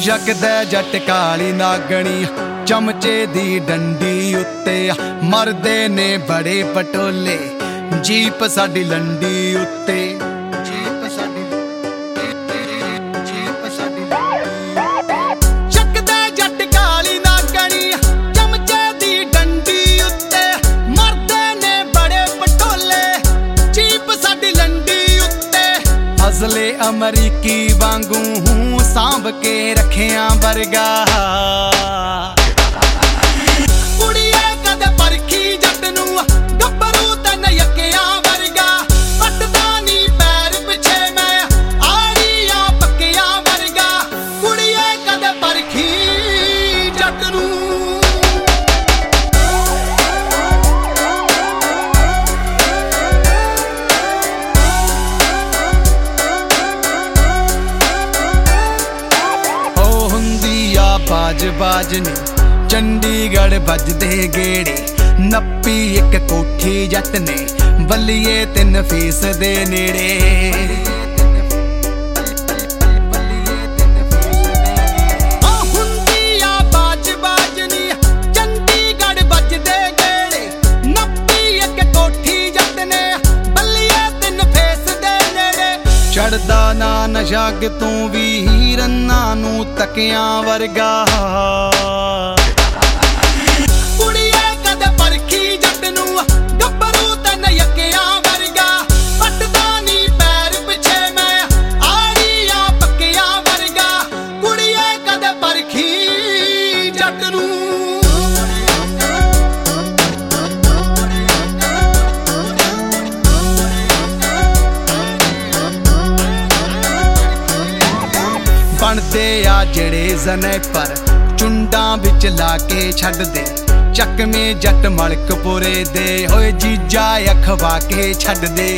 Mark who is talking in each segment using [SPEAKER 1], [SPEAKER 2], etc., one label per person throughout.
[SPEAKER 1] शकदा जट काली नागणी चमचे दी डंडी उत्ते मरदे ने बड़े पटोले जीप साडी लंडी उत्ते। शकदा जट काली नागणी चमचे दी डंडी उत्ते मरदे ने बड़े पटोले जीप साडी लंडी उत्ते। अजले अमरीकी वांगू हूँ सांभ के रखिया वर्गा कुड़िए कदे परखी जट नू गब्बरू तन यकिया वर्गा पटदा नी पैर पिछे मैं आड़िया पक्किया वर्गा कुड़िए कदे परखी जट नू। बाज बाजनी चंडीगढ़ बजदे गेड़े नप्पी एक कोठी जट ने बल्लिए 3 फीस दे नेड़े। बाज बाजनी चंडीगढ़ बजदे गेड़े नप्पी एक कोठी जट ने बल्लिए 3 फीस दे नेड़े। चढ़दा ना नशा कि तू भी हीरन्ना नू तकिया वर्गा कुड़िए कदे परखी जट नू गब्बरू तन यकिया वर्गा पटदा नी पैर पिछे मैं आड़िया पक्किया वर्गा कुड़िए कदे परखी जट नू। बनते आ जेड़े ज़नैपर चुंडा विच लाके छड्ड दे चकमे जट मलकपुरे दे होए जीजा अखवा के छड्ड दे।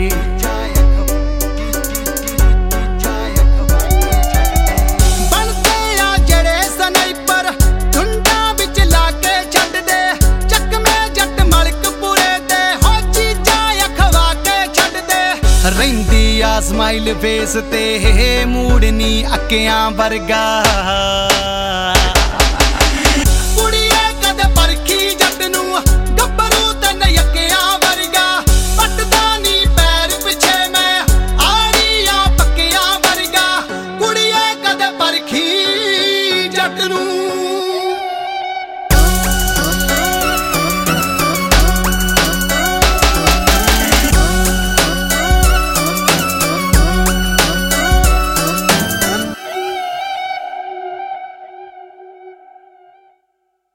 [SPEAKER 1] बनते आ जेड़े ज़नैपर चुंडा विच लाके छड्ड दे चकमे जट मलकपुरे दे होए जीजा अखवा के छड्ड दे। रहिंदी आ स्माइल फेस ते मूड़नी अक्कियां वर्गा